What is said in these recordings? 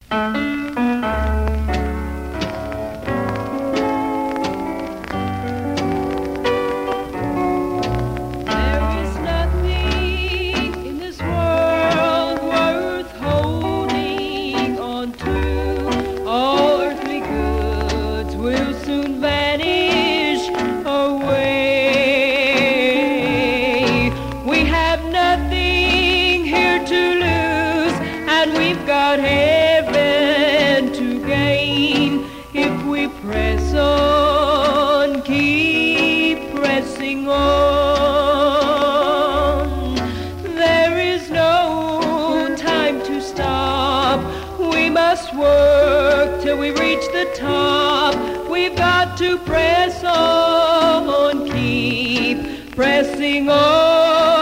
We've got heaven to gain if we press on, keep pressing on. There is no time to stop. We must work till we reach the top. We've got to press on, keep pressing on.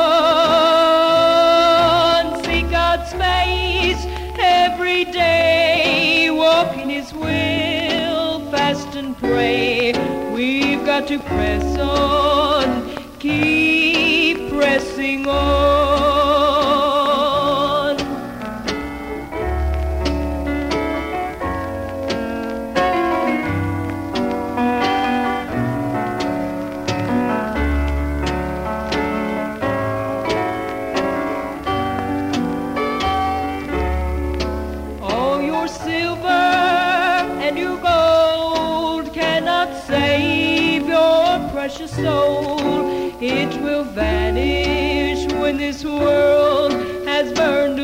Every day, walk in His will, fast and pray. We've got to press on, keep pressing on. Silver and your gold cannot save your precious soul. It will vanish when this world has burned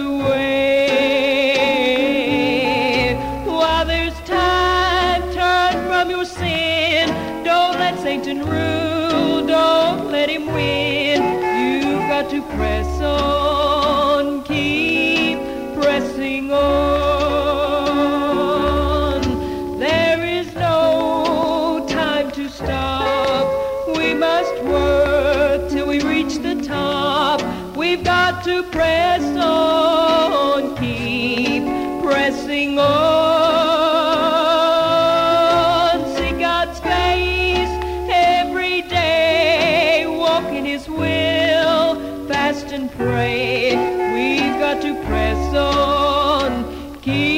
away. While there's time, turn from your sin. Don't let Satan rule, don't let him win. You've got to press on, keep pressing on. Stop. We must work till we reach the top. We've got to press on, keep pressing on. See God's face every day, walk in His will, fast and pray. We've got to press on, keep